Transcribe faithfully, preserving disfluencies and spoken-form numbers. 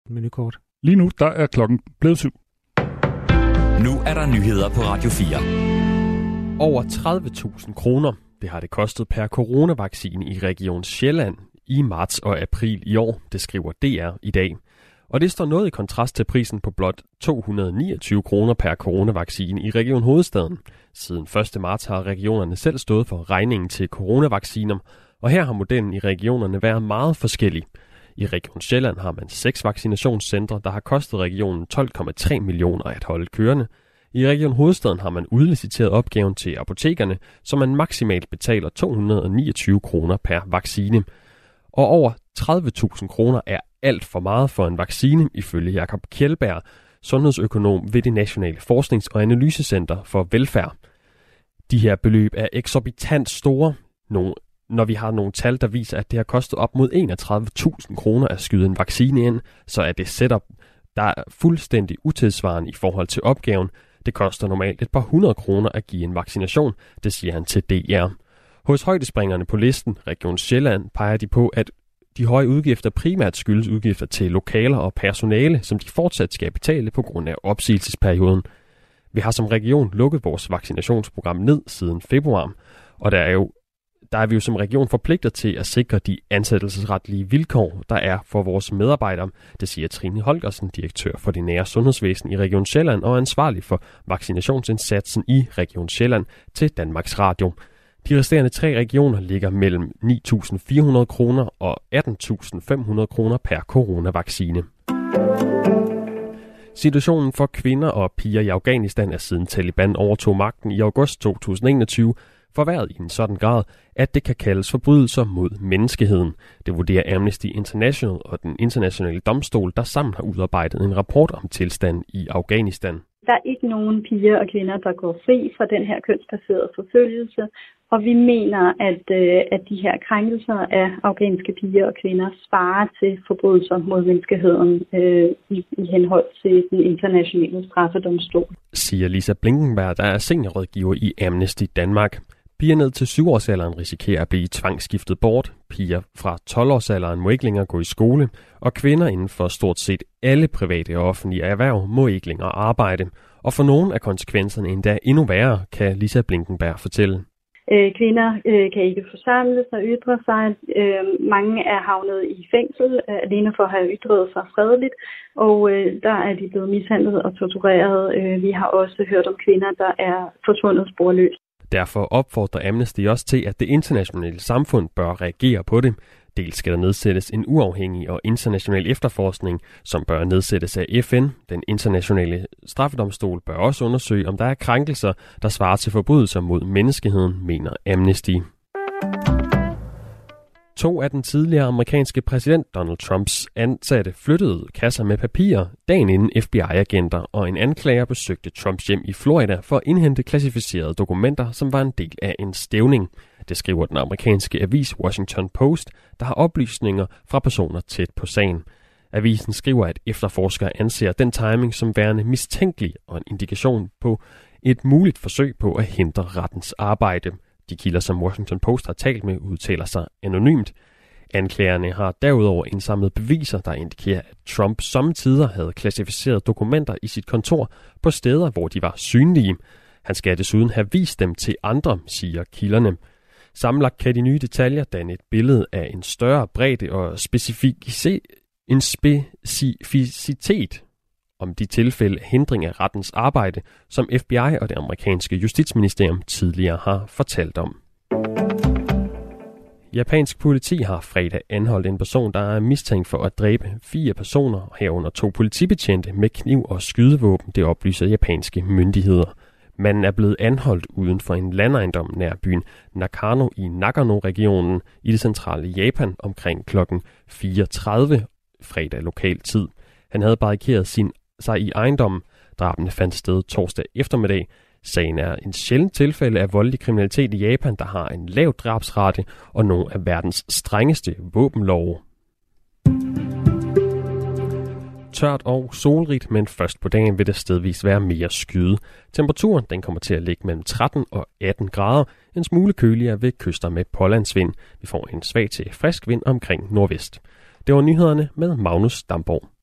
menukort. Lige nu, der er klokken blevet syv. Nu er der nyheder på Radio fire. Over tredive tusind kroner, det har det kostet per coronavaccine i Region Sjælland i marts og april i år, det skriver D R i dag. Og det står noget i kontrast til prisen på blot to hundrede niogtyve kroner per coronavaccine i Region Hovedstaden. Siden første marts har regionerne selv stået for regningen til coronavacciner, og her har modellen i regionerne været meget forskellig. I Region Sjælland har man seks vaccinationscentre, der har kostet regionen tolv komma tre millioner at holde kørende. I Region Hovedstaden har man udliciteret opgaven til apotekerne, så man maksimalt betaler to hundrede niogtyve kroner per vaccine. Og over tredive tusind kroner er alt for meget for en vaccine, ifølge Jakob Kjeldberg, sundhedsøkonom ved det Nationale Forsknings- og Analysecenter for Velfærd. De her beløb er eksorbitant store, når vi har nogle tal, der viser, at det har kostet op mod enogtredive tusind kroner at skyde en vaccine ind, så er det setup, der er fuldstændig utidsvarende i forhold til opgaven. Det koster normalt et par hundrede kroner at give en vaccination, det siger han til D R. Hos højdespringerne på listen, Region Sjælland, peger de på, at de høje udgifter primært skyldes udgifter til lokaler og personale, som de fortsat skal betale på grund af opsigelsesperioden. Vi har som region lukket vores vaccinationsprogram ned siden februar, og der er, jo, der er vi jo som region forpligtet til at sikre de ansættelsesretlige vilkår, der er for vores medarbejdere. Det siger Trine Holgersen, direktør for det nære sundhedsvæsen i Region Sjælland og ansvarlig for vaccinationsindsatsen i Region Sjælland til Danmarks Radio. De resterende tre regioner ligger mellem ni tusind fire hundrede kroner og atten tusind fem hundrede kroner per coronavaccine. Situationen for kvinder og piger i Afghanistan er siden Taliban overtog magten i august to tusind og enogtyve forværret i en sådan grad, at det kan kaldes forbrydelser mod menneskeheden. Det vurderer Amnesty International og den internationale domstol, der sammen har udarbejdet en rapport om tilstanden i Afghanistan. Der er ikke nogen piger og kvinder, der går fri fra den her kønsbaserede forfølgelse, og vi mener, at, at de her krænkelser af afghanske piger og kvinder svarer til forbrydelser mod menneskeheden øh, i, i henhold til den internationale straffedomstol. Siger Lisa Blinkenberg, der er seniorrådgiver i Amnesty Danmark. Piger ned til syv-årsalderen risikerer at blive tvangsskiftet bort. Piger fra tolv-årsalderen må ikke længere gå i skole, og kvinder inden for stort set alle private og offentlige erhverv må ikke længere arbejde. Og for nogle af konsekvenserne endda endnu værre, kan Lisa Blinkenberg fortælle. Øh, kvinder øh, kan ikke forsamles og ytre sig. Øh, mange er havnet i fængsel øh, alene for at have ytret sig fredeligt, og øh, der er de blevet mishandlet og tortureret. Øh, vi har også hørt om kvinder, der er forsvundet sporløst. Derfor opfordrer Amnesty også til, at det internationale samfund bør reagere på det. Dels skal der nedsættes en uafhængig og international efterforskning, som bør nedsættes af F N. Den internationale straffedomstol bør også undersøge, om der er krænkelser, der svarer til forbrydelser mod menneskeheden, mener Amnesty. To af den tidligere amerikanske præsident Donald Trumps ansatte flyttede kasser med papirer dagen inden F B I-agenter og en anklager besøgte Trumps hjem i Florida for at indhente klassificerede dokumenter, som var en del af en stævning. Det skriver den amerikanske avis Washington Post, der har oplysninger fra personer tæt på sagen. Avisen skriver, at efterforskere anser den timing som værende mistænkelig og en indikation på et muligt forsøg på at hindre rettens arbejde. De kilder, som Washington Post har talt med, udtaler sig anonymt. Anklagerne har derudover indsamlet beviser, der indikerer, at Trump samtidig havde klassificeret dokumenter i sit kontor på steder, hvor de var synlige. Han skal desuden have vist dem til andre, siger kilderne. Sammenlagt kan de nye detaljer danne et billede af en større bredde og en specificitet om de tilfælde hindring af rettens arbejde, som F B I og det amerikanske justitsministerium tidligere har fortalt om. Japansk politi har fredag anholdt en person, der er mistænkt for at dræbe fire personer, herunder to politibetjente med kniv og skydevåben, det oplyser japanske myndigheder. Manden er blevet anholdt uden for en landejendom nær byen Nakano i Nagano-regionen i det centrale Japan omkring klokken fire tredive fredag lokal tid. Han havde barrikeret sin, sig i ejendommen. Drabene fandt sted torsdag eftermiddag. Sagen er en sjælden tilfælde af voldelig kriminalitet i Japan, der har en lav drabsrate og nogle af verdens strengeste våbenlove. Tørt og solrigt, men først på dagen vil det stedvis være mere skyde. Temperaturen den kommer til at ligge mellem tretten og atten grader, en smule køligere ved kyster med pålandsvind. Vi får en svag til frisk vind omkring nordvest. Det var nyhederne med Magnus Damborg.